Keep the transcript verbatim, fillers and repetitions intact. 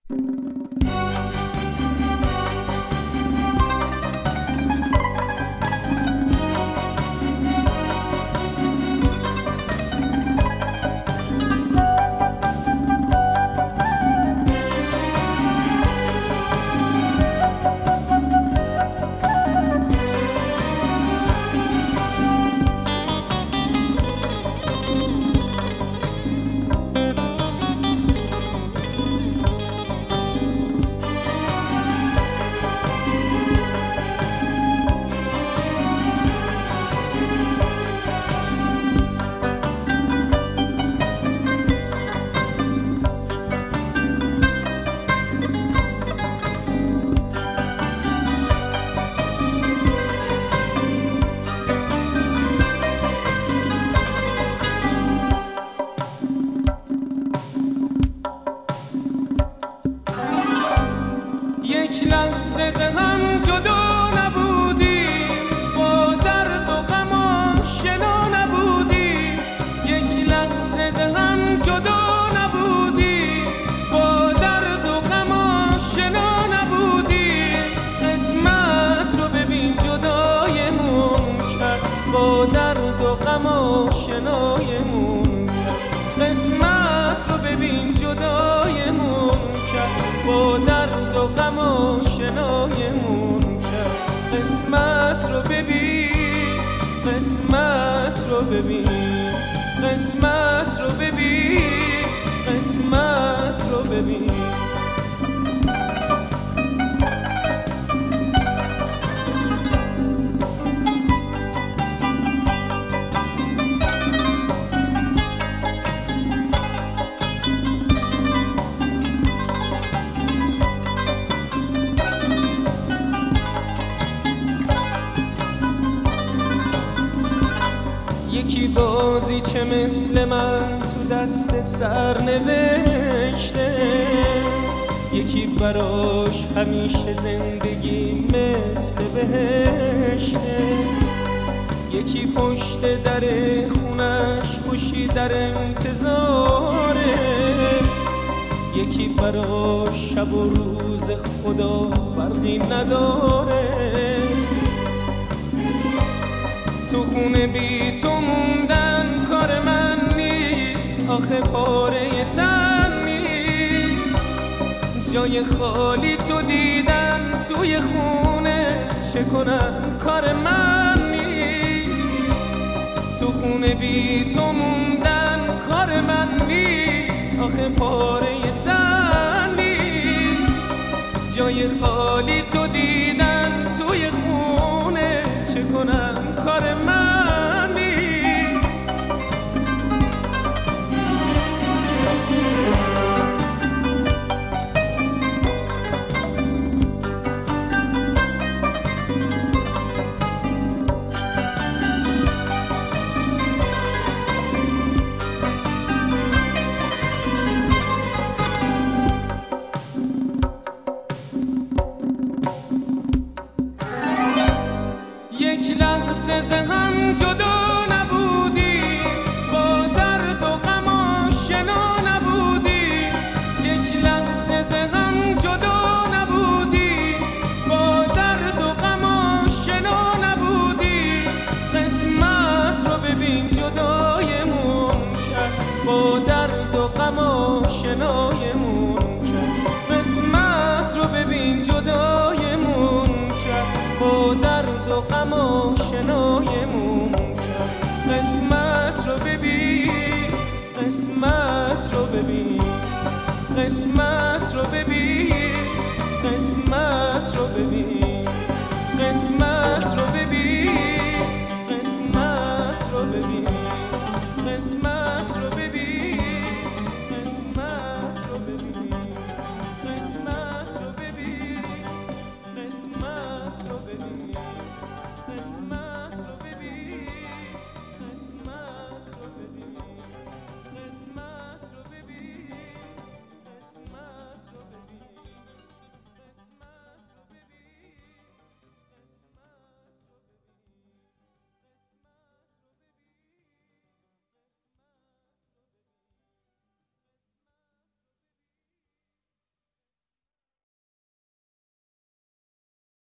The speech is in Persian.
یک لحظه ز هم جدا نبودیم، با درد و غم آشنا نبودیم. یک لحظه ز هم جدا نبودیم، با درد و غم آشنا نبودیم. قسمت رو ببین جدایمون کرد، با درد و غم آشنایمون کرد. قسمت رو ببین جدایمون کرد، با درد و غم آشنایمون کرد. قسمت رو ببین، قسمت رو ببین، قسمت رو ببین، قسمت رو ببین. یکی بازی چه مثل من تو دست سر نوشته، یکی براش همیشه زندگی مثل بهشته. یکی پشت در خونش خوشی در انتظاره، یکی براش شب و روز خدا فرقی نداره. تو خونه بی تو موندن کار من نیست، آخه پاره تن نیست. جای خالی تو دیدن توی خونه چه کنم کار من نیست. تو خونه بی تو موندن کار من نیست، آخه پاره تن نیست. جای خالی تو دیدن توی خونه چه کنم کار من نیست. یک لحظه ز هم جدا نبودیم، با درد و غم آشنا نبودیم. یک لحظه ز هم جدا نبودیم، با درد و غم آشنا نبودیم. قسمت رو ببین جدایمون کرد، با درد و غم آشنایمون کرد. قسمت رو ببین جدایمون کرد، با درد و غم آشنایمون کرد. قسمت رو ببین، قسمت رو ببین، قسمت رو ببین، قسمت رو ببین.